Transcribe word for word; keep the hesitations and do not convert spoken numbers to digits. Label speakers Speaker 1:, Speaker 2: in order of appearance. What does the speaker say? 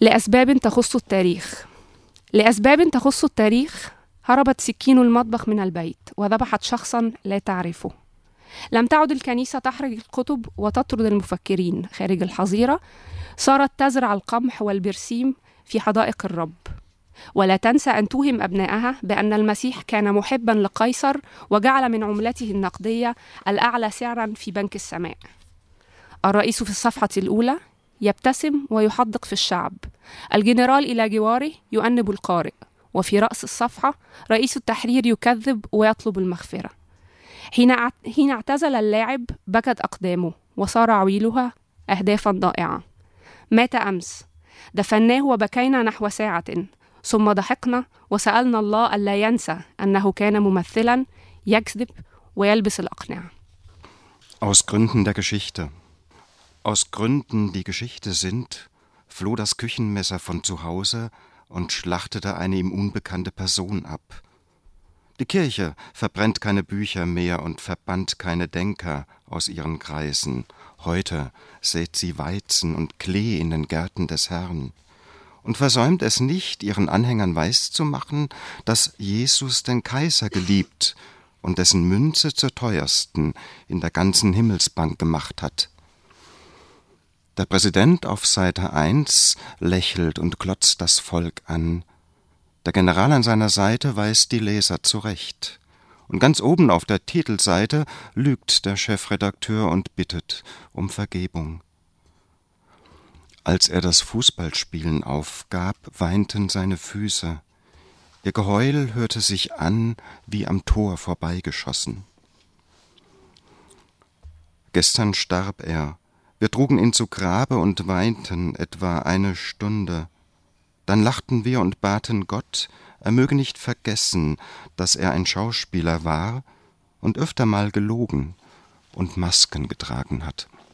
Speaker 1: لأسباب تخص التاريخ لأسباب تخص التاريخ هربت سكين المطبخ من البيت وذبحت شخصا لا تعرفه. لم تعد الكنيسة تحرق الكتب وتطرد المفكرين خارج الحظيرة، صارت تزرع القمح والبرسيم في حدائق الرب. ولا تنسى أن توهم أبنائها بأن المسيح كان محبا لقيصر وجعل من عملته النقدية الأعلى سعرا في بنك السماء. الرئيس في الصفحة الأولى يبتسم ويحدق في الشعب، الجنرال إلى جواره يؤنب القارئ، وفي رأس الصفحة رئيس التحرير يكذب ويطلب المغفرة. حين حين اعتزل اللاعب بكت أقدامه وصار عويلها أهدافا ضائعة. مات أمس، دفناه وبكينا نحو ساعة، ثم ضحكنا وسألنا الله ألا ينسى أنه كان ممثلا يكذب ويلبس الأقنعة.
Speaker 2: Aus Gründen der Geschichte. Aus Gründen, die Geschichte sind, floh das Küchenmesser von zu Hause und schlachtete eine ihm unbekannte Person ab. Die Kirche verbrennt keine Bücher mehr und verbannt keine Denker aus ihren Kreisen. Heute sät sie Weizen und Klee in den Gärten des Herrn und versäumt es nicht, ihren Anhängern weiszumachen, dass Jesus den Kaiser geliebt und dessen Münze zur teuersten in der ganzen Himmelsbank gemacht hat. Der Präsident auf Seite eins lächelt und glotzt das Volk an. Der General an seiner Seite weist die Leser zurecht. Und ganz oben auf der Titelseite lügt der Chefredakteur und bittet um Vergebung. Als er das Fußballspielen aufgab, weinten seine Füße. Ihr Geheul hörte sich an wie am Tor vorbeigeschossen. Gestern starb er. Wir trugen ihn zu Grabe und weinten etwa eine Stunde. Dann lachten wir und baten Gott, er möge nicht vergessen, dass er ein Schauspieler war und öfter mal gelogen und Masken getragen hat.